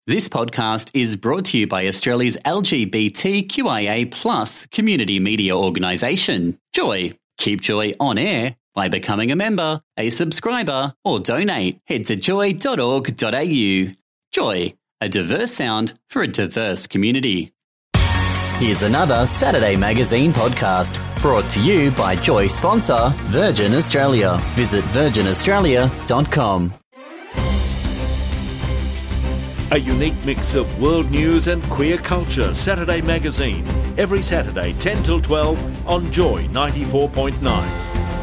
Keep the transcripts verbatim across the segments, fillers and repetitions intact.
This podcast is brought to you by Australia's L G B T Q I A plus community media organisation, Joy. Keep Joy on air by becoming a member, a subscriber, or donate. Head to joy dot org dot a u. Joy, a diverse sound for a diverse community. Here's another Saturday Magazine podcast brought to you by Joy sponsor Virgin Australia. Visit virgin australia dot com. A unique mix of world news and queer culture. Saturday Magazine. Every Saturday, ten till twelve on Joy ninety-four point nine.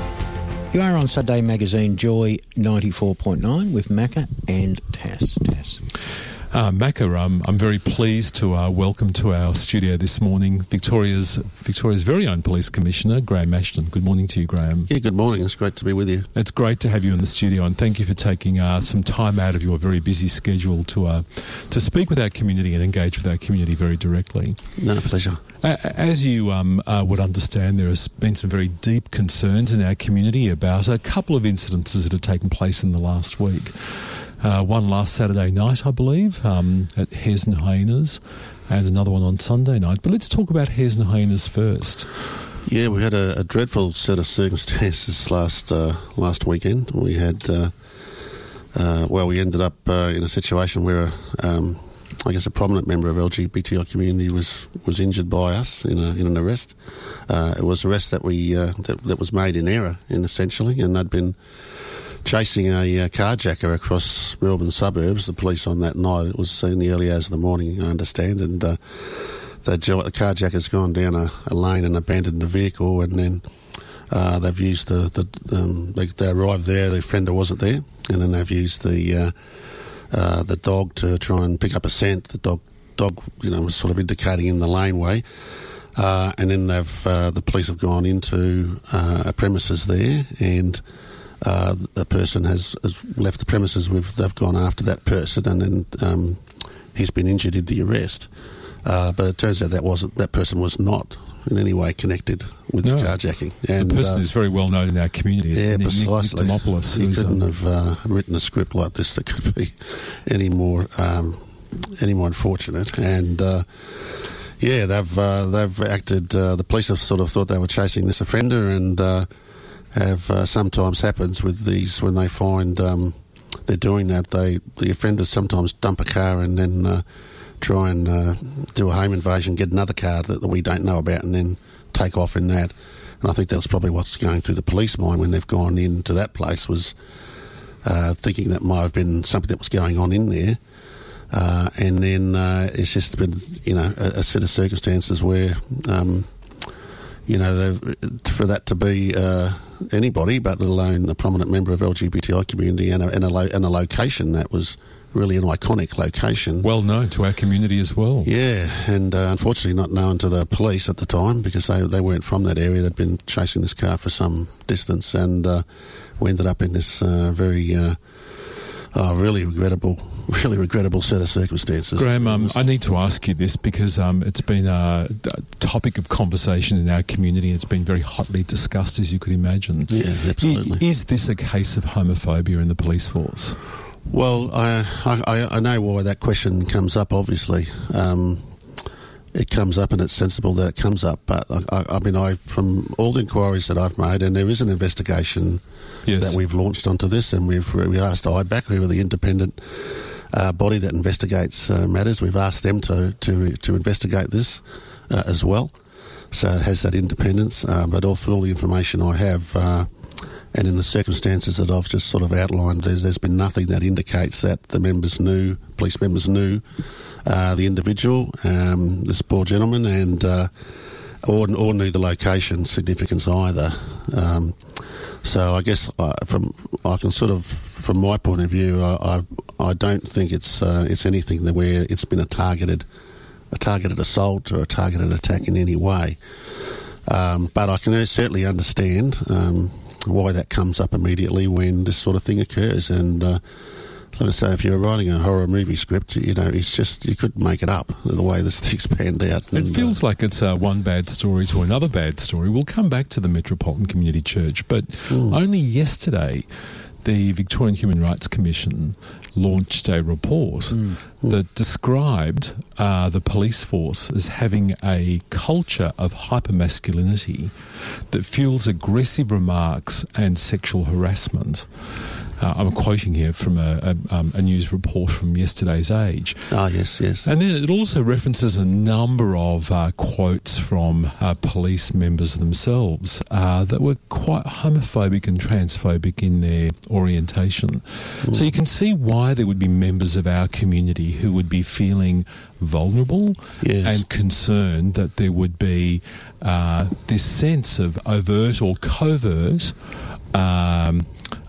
You are on Saturday Magazine, Joy ninety-four point nine with Macca and Tass. Tass. Uh, Macca, um, I'm very pleased to uh, welcome to our studio this morning Victoria's Victoria's very own Police Commissioner, Graham Ashton. Good morning to you, Graham. Yeah, good morning. It's great to be with you. It's great to have you in the studio, and thank you for taking uh, some time out of your very busy schedule to uh, to speak with our community and engage with our community very directly. No, pleasure. As you um, uh, would understand, there has been some very deep concerns in our community about a couple of incidences that have taken place in the last week. Uh, one last Saturday night, I believe, um, at Hares and Hyenas, and another one on Sunday night. But let's talk about Hares and Hyenas first. Yeah, we had a, a dreadful set of circumstances last uh, last weekend. We had, uh, uh, well, we ended up uh, in a situation where, um, I guess, a prominent member of L G B T I community was, was injured by us in, a, in an arrest. Uh, it was an arrest that we uh, that, that was made in error, in essentially, and they'd been chasing a uh, carjacker across Melbourne suburbs. The police on that night, it was in the early hours of the morning, I understand, and uh, the, the carjacker's gone down a, a lane and abandoned the vehicle, and then uh, they've used the, the um, they, they arrived there, the offender wasn't there, and then they've used the uh, uh, the dog to try and pick up a scent. The dog, dog, you know, was sort of indicating in the laneway, uh, and then they've uh, the police have gone into uh, a premises there, and Uh, a person has, has left the premises with, they've gone after that person, and then um, he's been injured in the arrest. Uh, but it turns out that wasn't that person was not in any way connected with no. the carjacking. And the person uh, is very well known in our community. It's yeah, Nick, precisely. Nick Demopoulos, he couldn't um, have uh, written a script like this that could be any more um, any more unfortunate. And uh, yeah, they've uh, they've acted. Uh, the police have sort of thought they were chasing this offender, and Uh, have uh, sometimes happens with these when they find um, they're doing that. They the offenders sometimes dump a car and then uh, try and uh, do a home invasion, get another car that, that we don't know about, and then take off in that. And I think that's probably what's going through the police mind when they've gone into that place, was uh, thinking that might have been something that was going on in there. Uh, and then uh, it's just been, you know, a, a set of circumstances where, um, you know, for that to be uh, anybody, but let alone a prominent member of L G B T I community, and a, and a, lo- and a location that was really an iconic location. Well known to our community as well. Yeah, and uh, unfortunately not known to the police at the time, because they, they weren't from that area. They'd been chasing this car for some distance, and uh, we ended up in this uh, very, uh, oh, really regrettable really regrettable set of circumstances. Graham, um, I need to ask you this because um, it's been a, a topic of conversation in our community. It's been very hotly discussed, as you could imagine. Yeah, absolutely. Is this a case of homophobia in the police force? Well, I, I, I know why that question comes up, obviously. Um, it comes up, and it's sensible that it comes up. But, I, I mean, I from all the inquiries that I've made, and there is an investigation yes. that we've launched onto this, and we've we asked I B A C, who are the independent Uh, body that investigates uh, matters. We've asked them to to, to investigate this uh, as well, so it has that independence. Uh, but all, for all the information I have, uh, and in the circumstances that I've just sort of outlined, there's there's been nothing that indicates that the members knew, police members knew uh, the individual, um, this poor gentleman, and uh, or or knew the location significance either. Um, so I guess uh, from I can sort of, from my point of view, I. I I don't think it's uh, it's anything that where it's been a targeted a targeted assault or a targeted attack in any way. Um, but I can certainly understand um, why that comes up immediately when this sort of thing occurs. And uh, like I say, if you're writing a horror movie script, you know, it's just, you couldn't make it up the way this thing's panned out. And, it feels uh, like it's uh, one bad story to another bad story. We'll come back to the Metropolitan Community Church, but mm. only yesterday the Victorian Human Rights Commission launched a report mm. that described uh, the police force as having a culture of hypermasculinity that fuels aggressive remarks and sexual harassment. Uh, I'm quoting here from a, a, um, a news report from yesterday's Age. Ah, yes, yes. And then it also references a number of uh, quotes from uh, police members themselves uh, that were quite homophobic and transphobic in their orientation. Mm. So you can see why there would be members of our community who would be feeling vulnerable yes. and concerned that there would be uh, this sense of overt or covert um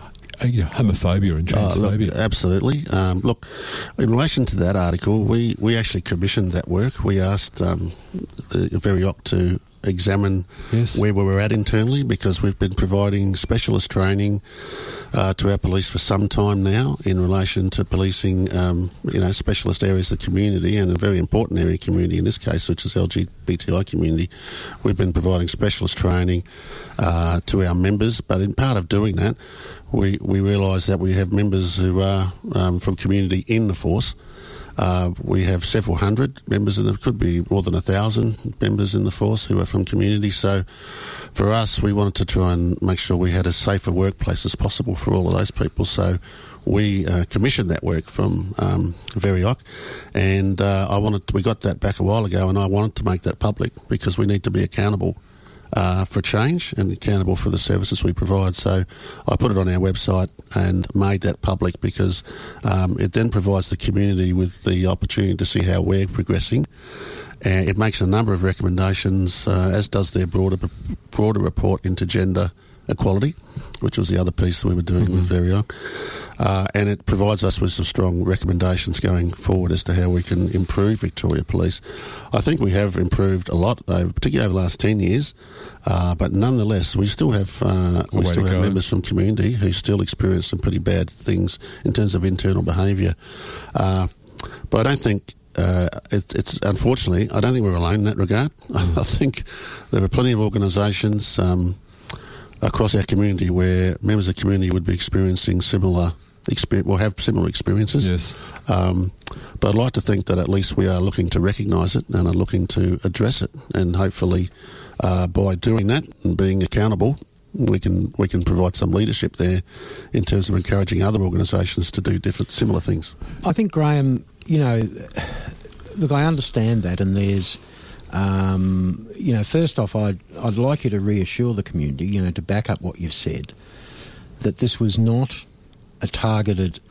You know, homophobia and transphobia. Uh, look, absolutely. Um, look, in relation to that article, we, we actually commissioned that work. We asked um, the Verioc to examine yes. where we were at internally, because we've been providing specialist training uh, to our police for some time now in relation to policing, um, you know, specialist areas of the community, and a very important area of community in this case, which is L G B T I community. We've been providing specialist training uh, to our members, but in part of doing that, we, we realise that we have members who are um, from community in the force. Uh, we have several hundred members, and it could be more than a thousand members in the force who are from community. So for us, we wanted to try and make sure we had as safe a workplace as possible for all of those people. So we uh, commissioned that work from um, Verioc, and uh, I wanted to, we got that back a while ago, and I wanted to make that public because we need to be accountable Uh, for change and accountable for the services we provide. So I put it on our website and made that public because um, it then provides the community with the opportunity to see how we're progressing. And it makes a number of recommendations, uh, as does their broader broader report into gender equality, which was the other piece that we were doing mm-hmm. with Verioc. Uh, and it provides us with some strong recommendations going forward as to how we can improve Victoria Police. I think we have improved a lot, over, particularly over the last ten years, uh, but nonetheless, we still have uh, we still have go. members from community who still experience some pretty bad things in terms of internal behaviour. Uh, but I don't think Uh, it, it's unfortunately, I don't think we're alone in that regard. Mm. I think there are plenty of organisations um, across our community where members of the community would be experiencing similar experience, or have similar experiences. Yes. Um, but I'd like to think that at least we are looking to recognise it and are looking to address it, and hopefully uh, by doing that and being accountable, we can we can provide some leadership there in terms of encouraging other organisations to do different similar things. I think, Graham, you know, look, I understand that, and there's, um, you know, first off, I'd, I'd like you to reassure the community, you know, to back up what you've said, that this was not a targeted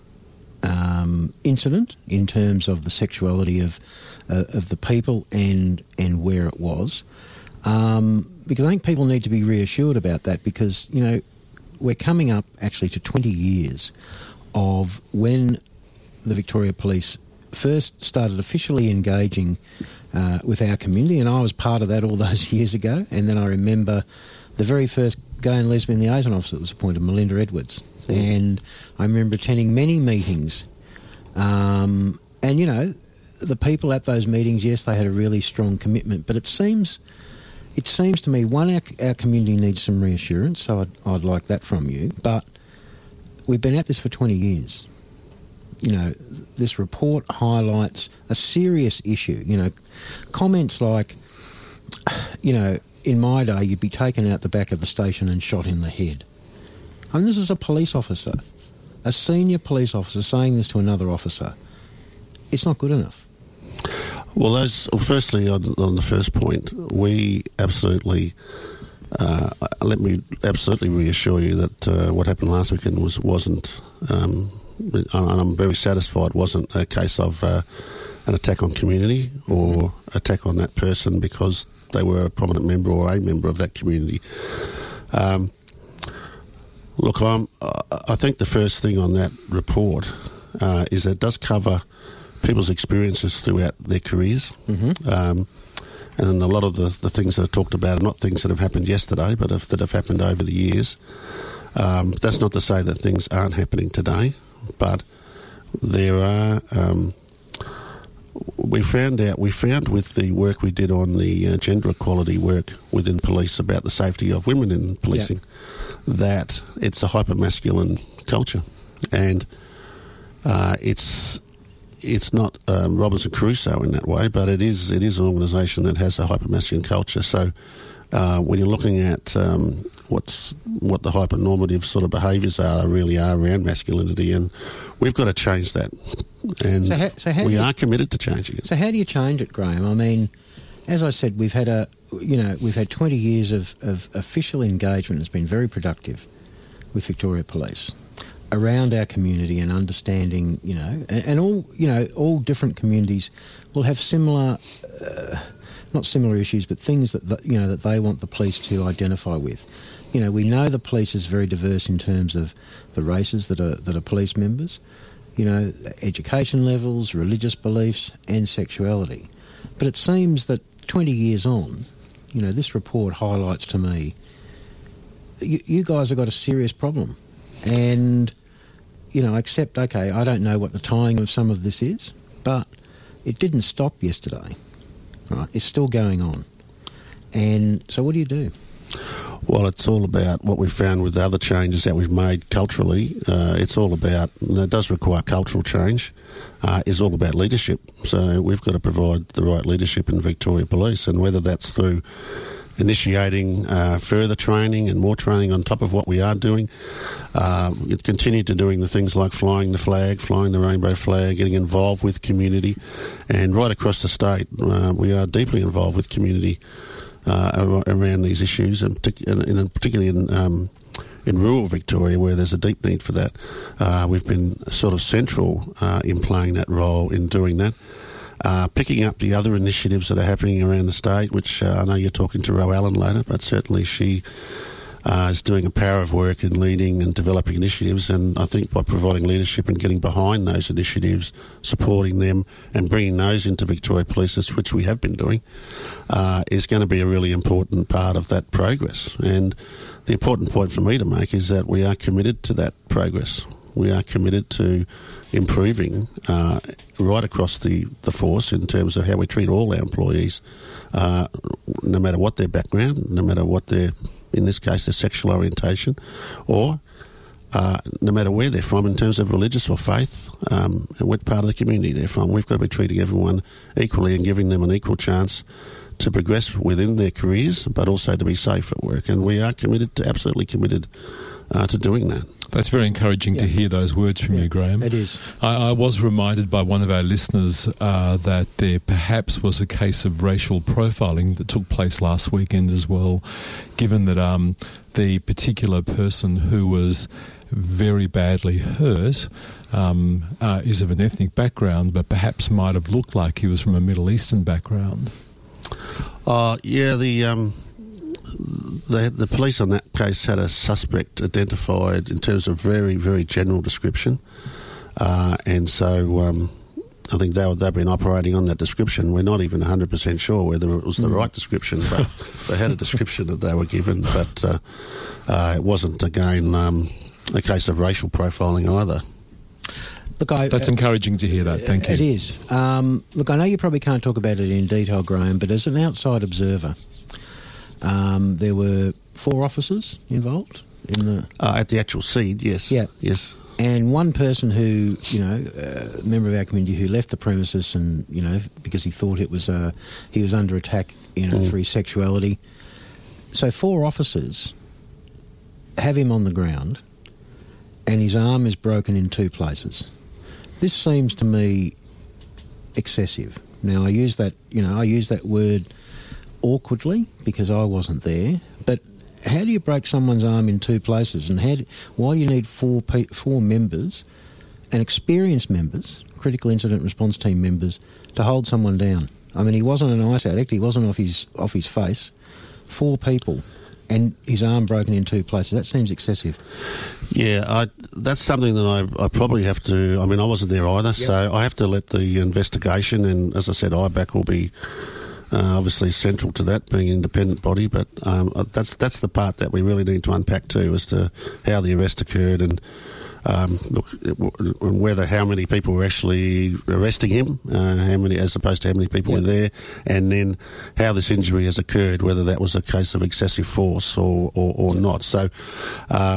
um, incident in terms of the sexuality of uh, of the people and and where it was, um, because I think people need to be reassured about that, because, you know, we're coming up actually to twenty years of when the Victoria Police first started officially engaging uh, with our community, and I was part of that all those years ago. And then I remember the very first gay and lesbian liaison officer that was appointed, Melinda Edwards. Mm. And I remember attending many meetings. Um, and, you know, the people at those meetings, yes, they had a really strong commitment. But it seems it seems to me, one, our, our community needs some reassurance, so I'd, I'd like that from you. But we've been at this for twenty years. You know, this report highlights a serious issue. You know, comments like, you know, in my day, you'd be taken out the back of the station and shot in the head. I mean, this is a police officer, a senior police officer saying this to another officer. It's not good enough. Well, those, well, firstly, on, on the first point, we absolutely, uh, let me absolutely reassure you that uh, what happened last weekend was, wasn't... Um, and I'm very satisfied it wasn't a case of uh, an attack on community or attack on that person because they were a prominent member or a member of that community. Um, look, I'm, I think the first thing on that report uh, is that it does cover people's experiences throughout their careers. Mm-hmm. Um, and a lot of the, the things that are talked about are not things that have happened yesterday, but have, that have happened over the years. Um, that's not to say that things aren't happening today. But there are, um, we found out, we found with the work we did on the uh, gender equality work within police about the safety of women in policing, yeah. that it's a hyper-masculine culture, and uh, it's it's not um, Robinson Crusoe in that way, but it is it is an organisation that has a hypermasculine culture. So uh, when you're looking at um, what's what the hypernormative sort of behaviours are, really are around masculinity, and we've got to change that, and so how, so how we you, are committed to changing it. So how do you change it, Graham? I mean, as I said, we've had a you know we've had twenty years of, of official engagement that's been very productive with Victoria Police around our community and understanding, you know, and, and all, you know, all different communities will have similar, uh, not similar issues, but things that, that, you know, that they want the police to identify with. You know, we know the police is very diverse in terms of the races that are, that are police members, you know, education levels, religious beliefs and sexuality. But it seems that twenty years on, you know, this report highlights to me, you, you guys have got a serious problem. And, you know, except, okay, I don't know what the timing of some of this is, but it didn't stop yesterday, right? It's still going on. And so what do you do? Well, it's all about what we've found with the other changes that we've made culturally. Uh, it's all about, and it does require cultural change, uh, is all about leadership. So we've got to provide the right leadership in Victoria Police, and whether that's through initiating uh, further training and more training on top of what we are doing. Uh, it continued to doing the things like flying the flag, flying the rainbow flag, getting involved with community. And right across the state, uh, we are deeply involved with community uh, around these issues, and, partic- and particularly in um, in rural Victoria, where there's a deep need for that. Uh, we've been sort of central uh, in playing that role in doing that. Uh, picking up the other initiatives that are happening around the state, which uh, I know you're talking to Ro Allen later, but certainly she uh, is doing a power of work in leading and developing initiatives, and I think by providing leadership and getting behind those initiatives, supporting them and bringing those into Victoria Police, which we have been doing, uh, is going to be a really important part of that progress. And the important point for me to make is that we are committed to that progress. We are committed to improving uh, right across the, the force in terms of how we treat all our employees, uh, no matter what their background, no matter what their, in this case, their sexual orientation, or uh, no matter where they're from in terms of religious or faith, um, and what part of the community they're from. We've got to be treating everyone equally and giving them an equal chance to progress within their careers, but also to be safe at work. And we are committed to, absolutely committed uh, to doing that. That's very encouraging yeah. to hear those words from yeah, you, Graham. It is. I, I was reminded by one of our listeners uh, that there perhaps was a case of racial profiling that took place last weekend as well, given that um, the particular person who was very badly hurt um, uh, is of an ethnic background, but perhaps might have looked like he was from a Middle Eastern background. Uh, yeah, the... Um The, the police on that case had a suspect identified in terms of very, very general description. Uh, and so um, I think they, they've been operating on that description. We're not even one hundred percent sure whether it was the mm. right description, but they had a description that they were given. But uh, uh, it wasn't, again, um, a case of racial profiling either. Look, I, That's uh, encouraging to hear that. Thank you. It is. Um, look, I know you probably can't talk about it in detail, Graham, but as an outside observer, Um, there were four officers involved in the uh, at the actual scene. Yes, yeah, yes. And one person who, you know, a member of our community who left the premises, and you know, because he thought it was uh, he was under attack, you know, mm. for his sexuality. So four officers have him on the ground, and his arm is broken in two places. This seems to me excessive. Now, I use that, you know, I use that word awkwardly because I wasn't there, but how do you break someone's arm in two places, and how do, why do you need four pe- four members and experienced members, critical incident response team members, to hold someone down? I mean, he wasn't an ice addict, he wasn't off his off his face. Four people and his arm broken in two places. That seems excessive. Yeah, I, that's something that I, I probably have to, I mean, I wasn't there either, yep. so I have to let the investigation, and as I said, I BAC will be Uh, obviously central to that, being an independent body, but um, that's that's the part that we really need to unpack too, as to how the arrest occurred, and um, look, whether how many people were actually arresting him, uh, how many as opposed to how many people yep. were there, and then how this injury has occurred, whether that was a case of excessive force or or, or yep. not. So. Um,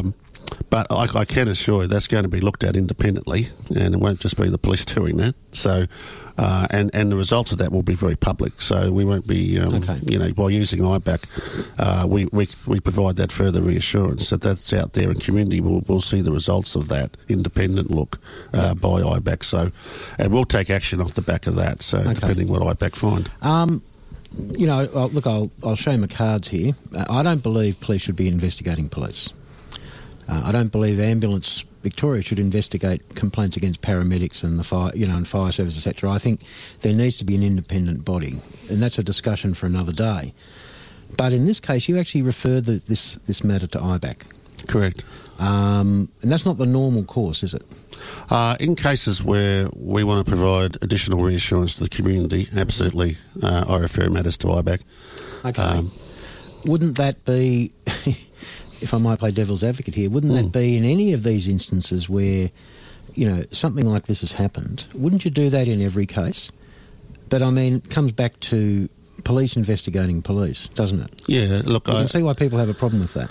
But I, I can assure you that's going to be looked at independently, and it won't just be the police doing that. So, uh, and and the results of that will be very public. So we won't be, um, Okay. you know, by using I B A C, uh, we, we we provide that further reassurance that that's out there, and community will will see the results of that independent look uh, by I B A C. So, and we'll take action off the back of that. So, Okay. depending what I B A C find. Um, you know, uh, look, I'll I'll show you my cards here. Uh, I don't believe police should be investigating police. Uh, I don't believe Ambulance Victoria should investigate complaints against paramedics and the fire, you know, and fire service, et cetera. I think there needs to be an independent body, and that's a discussion for another day. But in this case, you actually referred the, this this matter to I B A C, Correct. um, and that's not the normal course, is it? Uh, in cases where we want to provide additional reassurance to the community, absolutely, uh, I refer matters to I B A C. Okay. Um, Wouldn't that be, if I might play devil's advocate here, wouldn't Mm. that be in any of these instances where, you know, something like this has happened? Wouldn't you do that in every case? But I mean, it comes back to police investigating police, doesn't it? Yeah, look, You I, can see why people have a problem with that.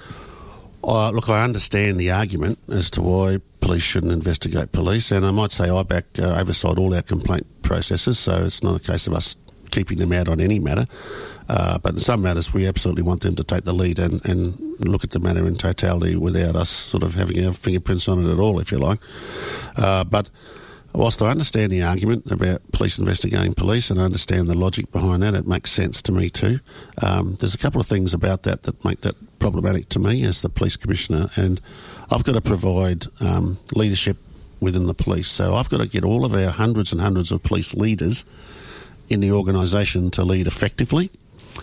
I look, I understand the argument as to why police shouldn't investigate police, and I might say I B A C uh, oversight all our complaint processes, so it's not a case of us keeping them out on any matter. Uh, but in some matters, we absolutely want them to take the lead and, and look at the matter in totality without us sort of having our fingerprints on it at all, if you like. Uh, but whilst I understand the argument about police investigating police, and I understand the logic behind that, it makes sense to me too. Um, there's a couple of things about that that make that problematic to me as the police commissioner, and I've got to provide um, leadership within the police. So I've got to get all of our hundreds and hundreds of police leaders in the organisation to lead effectively.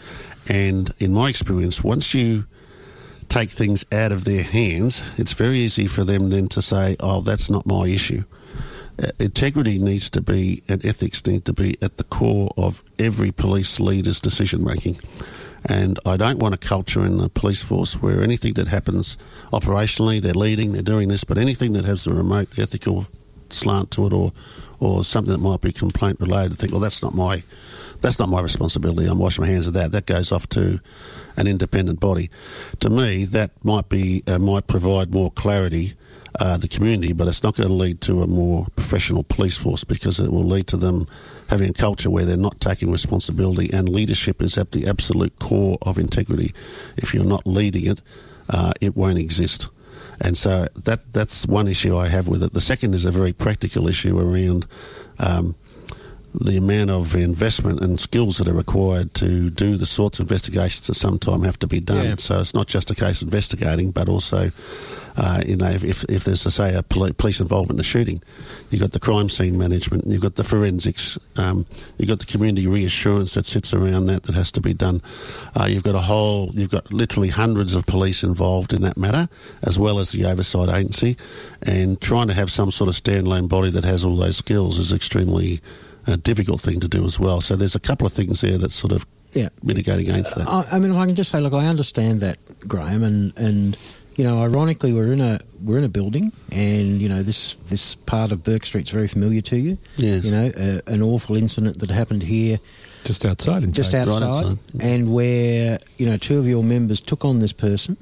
And in my experience, once you take things out of their hands, it's very easy for them then to say, oh, that's not my issue. Uh, integrity needs to be, and ethics need to be at the core of every police leader's decision making. And I don't want a culture in the police force where anything that happens operationally, they're leading, they're doing this, but anything that has a remote ethical slant to it, or or something that might be complaint related, think, well, that's not my that's not my responsibility. I'm washing my hands of that. That goes off to an independent body. To me, that might be uh, might provide more clarity uh, the community, but it's not going to lead to a more professional police force, because it will lead to them having a culture where they're not taking responsibility, and leadership is at the absolute core of integrity. If you're not leading it, uh, it won't exist. And so that that's one issue I have with it. The second is a very practical issue around um, the amount of investment and skills that are required to do the sorts of investigations that sometimes have to be done. Yeah. So it's not just a case of investigating, but also, uh, you know, if, if there's, a, say, a poli- police involvement in a shooting, you've got the crime scene management, you've got the forensics, um, you've got the community reassurance that sits around that that has to be done. Uh, you've got a whole, you've got literally hundreds of police involved in that matter, as well as the oversight agency, and trying to have some sort of standalone body that has all those skills is extremely a difficult thing to do as well. So there's a couple of things there that sort of Yeah. mitigating against that. I, I mean, if I can just say, look, I understand that, Graham, and, and you know, ironically, we're in a we're in a building, and you know, this this part of Burke Street's very familiar to you. Yes. You know, uh, an awful incident that happened here, Just outside, in just fact. outside, Right outside. and where you know two of your members took on this person,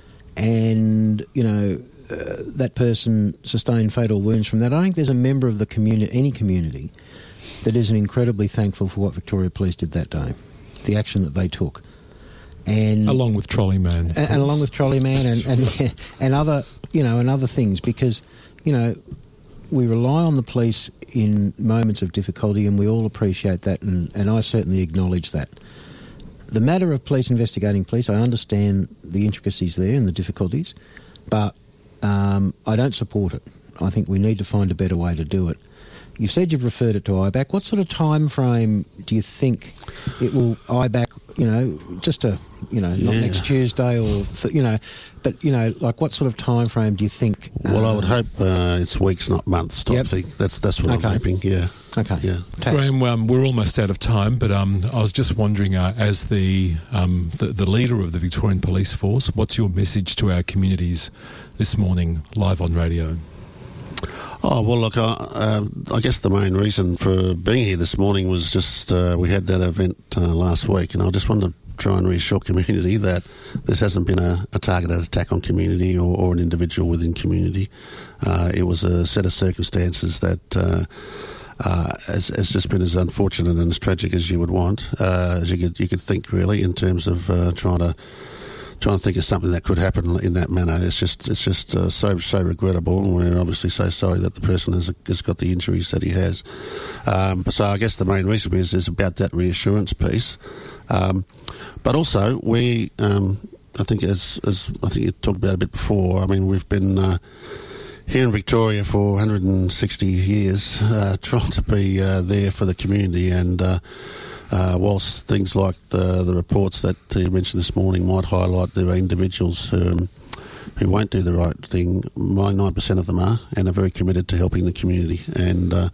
and you know. Uh, that person sustained fatal wounds from that. I think there's a member of the community, any community, that isn't incredibly thankful for what Victoria Police did that day, the action that they took, and Along with Trolley Man. and, and along with Trolley Man and, and and other you know and other things, because you know we rely on the police in moments of difficulty, and we all appreciate that, and, and I certainly acknowledge that. The matter of police investigating police, I understand the intricacies there and the difficulties, but um, I don't support it. I think we need to find a better way to do it. You've said you've referred it to I B A C. What sort of time frame do you think it will I B A C, you know, just a, you know, not Yeah. next Tuesday or, th- you know, but, you know, like what sort of time frame do you think? Well, uh, I would hope uh, it's weeks, not months type Yep. thing. That's that's what Okay. I'm hoping, yeah. Okay. Yeah. Tax. Graham, um, we're almost out of time, but um, I was just wondering, uh, as the, um, the the leader of the Victorian Police Force, what's your message to our communities this morning, live on radio? Oh, well, look, I, uh, I guess the main reason for being here this morning was just uh, we had that event uh, last week, and I just wanted to try and reassure community that this hasn't been a, a targeted attack on community or, or an individual within community. Uh, it was a set of circumstances that uh, uh, has, has just been as unfortunate and as tragic as you would want, uh, as you could you could think really in terms of uh, trying to. Trying to think of something that could happen in that manner. It's just it's just uh, so so regrettable, and we're obviously so sorry that the person has, has got the injuries that he has. Um, so I guess the main reason is, is about that reassurance piece. Um, but also we, um, I think as, as I think you talked about a bit before, I mean we've been uh, here in Victoria for one hundred sixty years uh, trying to be uh, there for the community, and uh, Uh, whilst things like the, the reports that you mentioned this morning might highlight there are individuals who, who won't do the right thing, ninety-nine percent of them are and are very committed to helping the community. And uh,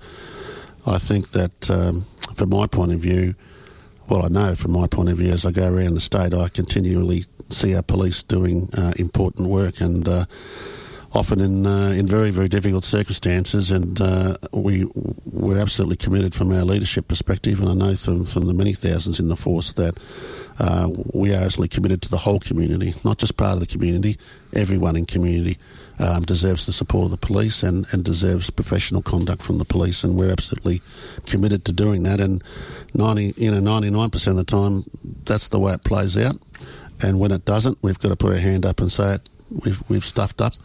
I think that um, from my point of view, well, I know from my point of view as I go around the state, I continually see our police doing uh, important work, and uh, often in uh, in very, very difficult circumstances, and uh, we, we're absolutely committed from our leadership perspective, and I know from, from the many thousands in the force that uh, we are absolutely committed to the whole community, not just part of the community. Everyone in community um, deserves the support of the police and, and deserves professional conduct from the police, and we're absolutely committed to doing that, and ninety, you know, ninety-nine percent of the time that's the way it plays out, and when it doesn't, we've got to put our hand up and say it. We've we've stuffed up,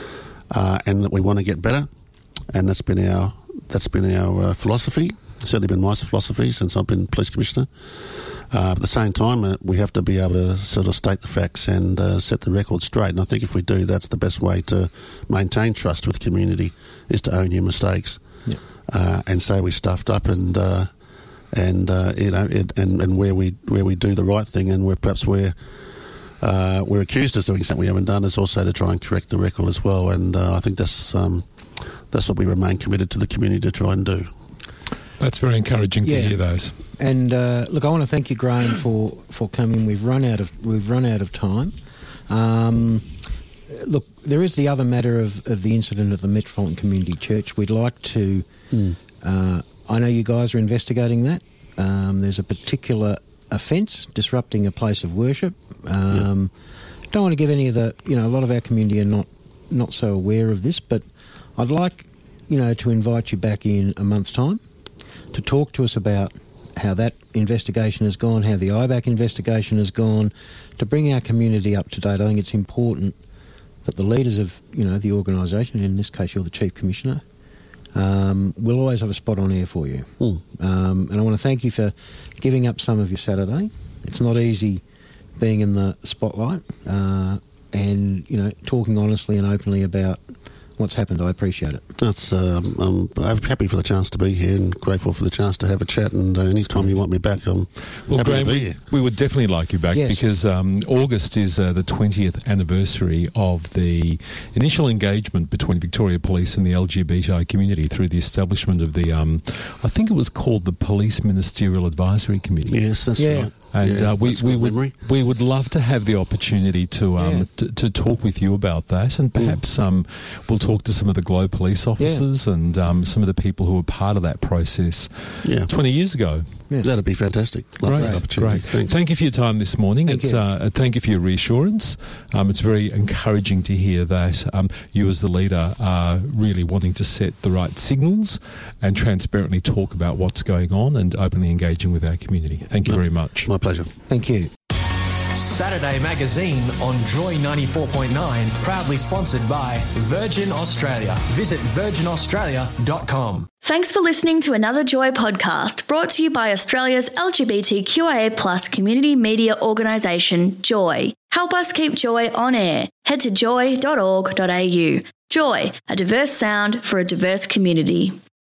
uh, and that we want to get better, and that's been our that's been our uh, philosophy. It's certainly been my philosophy since I've been police commissioner. Uh, but at the same time, uh, we have to be able to sort of state the facts and uh, set the record straight. And I think if we do, that's the best way to maintain trust with the community, is to own your mistakes, yeah. uh, and say we stuffed up, and uh, and uh, you know, it, and and where we where we do the right thing, and where perhaps we're Uh, we're accused of doing something we haven't done, is also to try and correct the record as well. And uh, I think that's um, that's what we remain committed to the community to try and do. That's very encouraging yeah. to hear those. And uh, look, I want to thank you, Graham, for, for coming. We've run out of we've run out of time. Um, look, there is the other matter of, of the incident at the Metropolitan Community Church. We'd like to. Mm. Uh, I know you guys are investigating that. Um, there's a particular offence, disrupting a place of worship. Um, yep. Don't want to give any of the, you know, a lot of our community are not, not so aware of this, but I'd like, you know, to invite you back in a month's time to talk to us about how that investigation has gone, how the I B A C investigation has gone, to bring our community up to date. I think it's important that the leaders of, you know, the organisation, in this case you're the Chief Commissioner, um, we'll always have a spot on air for you. Mm. Um, and I want to thank you for giving up some of your Saturday. It's not easy being in the spotlight uh, and, you know, talking honestly and openly about what's happened. I appreciate it. That's, um, I'm, I'm happy for the chance to be here and grateful for the chance to have a chat, and uh, any time you want me back, I'm well, happy Graham, to be here. We would definitely like you back, yes. because um, August is uh, the twentieth anniversary of the initial engagement between Victoria Police and the L G B T I community through the establishment of the, um, I think it was called the Police Ministerial Advisory Committee. Yes, that's yeah. right. And yeah, uh, we, we, would, memory. we would love to have the opportunity to um, yeah. to, to talk with you about that, and perhaps um, we'll talk to some of the Globe police officers yeah. and um, some of the people who were part of that process yeah. twenty years ago. Yeah. That'd be fantastic. Love great, that opportunity. Great. Thanks. Thank you for your time this morning. Thank it's, you. Uh, thank you for your reassurance. Um, it's very encouraging to hear that um, you as the leader are really wanting to set the right signals and transparently talk about what's going on and openly engaging with our community. Thank you my, very much. My pleasure. Thank you. Saturday Magazine on Joy ninety-four point nine, proudly sponsored by Virgin Australia. Visit virgin australia dot com. Thanks for listening to another Joy podcast brought to you by Australia's L G B T Q I A plus community media organisation, Joy. Help us keep Joy on air. Head to joy dot org dot a u. Joy, a diverse sound for a diverse community.